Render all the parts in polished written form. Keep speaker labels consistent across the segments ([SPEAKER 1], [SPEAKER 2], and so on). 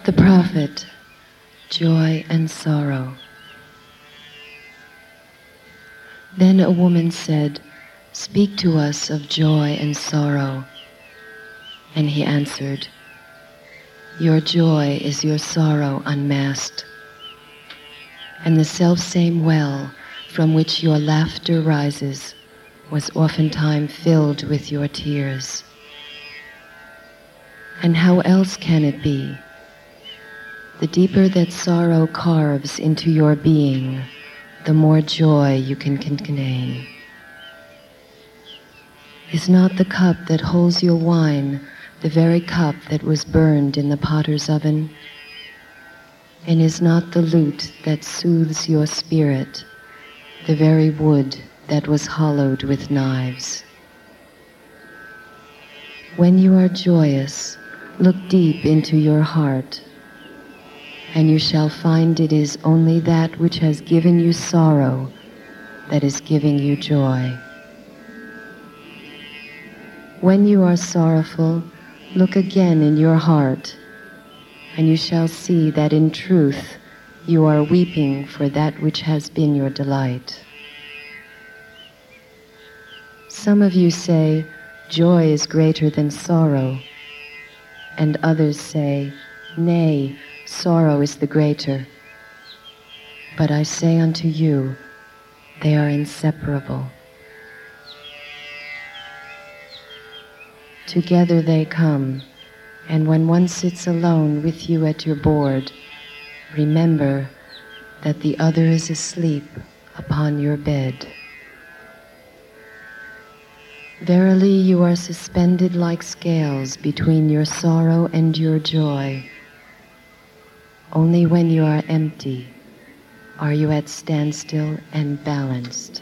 [SPEAKER 1] The Prophet, Joy and Sorrow. Then a woman said, "Speak to us of joy and sorrow." And he answered, "Your joy is your sorrow unmasked, and the selfsame well from which your laughter rises was oftentimes filled with your tears. And how else can it be? The deeper that sorrow carves into your being, the more joy you can contain. Is not the cup that holds your wine the very cup that was burned in the potter's oven? And is not the lute that soothes your spirit the very wood that was hollowed with knives? When you are joyous, look deep into your heart, and you shall find it is only that which has given you sorrow that is giving you joy. When you are sorrowful, look again in your heart, and you shall see that in truth you are weeping for that which has been your delight. Some of you say, "Joy is greater than sorrow," and others say, "Nay, sorrow is the greater." But I say unto you, they are inseparable. Together they come, and when one sits alone with you at your board, remember that the other is asleep upon your bed. Verily you are suspended like scales between your sorrow and your joy. Only when you are empty are you at standstill and balanced.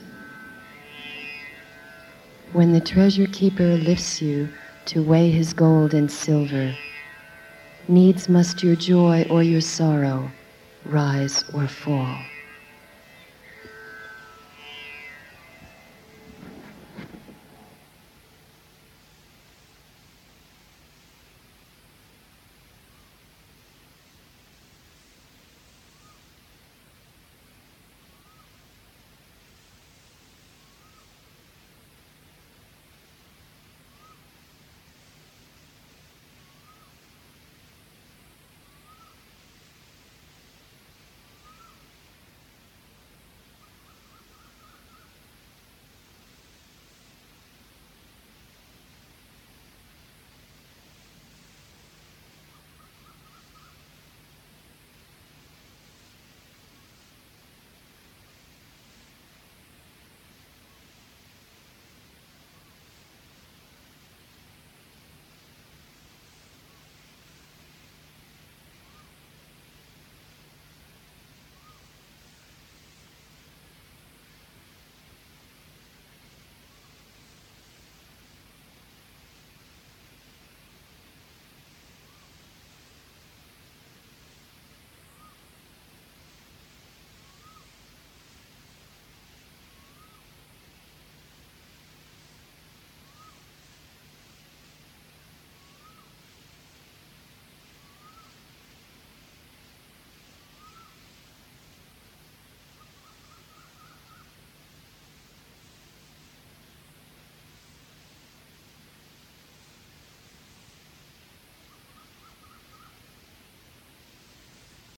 [SPEAKER 1] When the treasure keeper lifts you to weigh his gold and silver, needs must your joy or your sorrow rise or fall.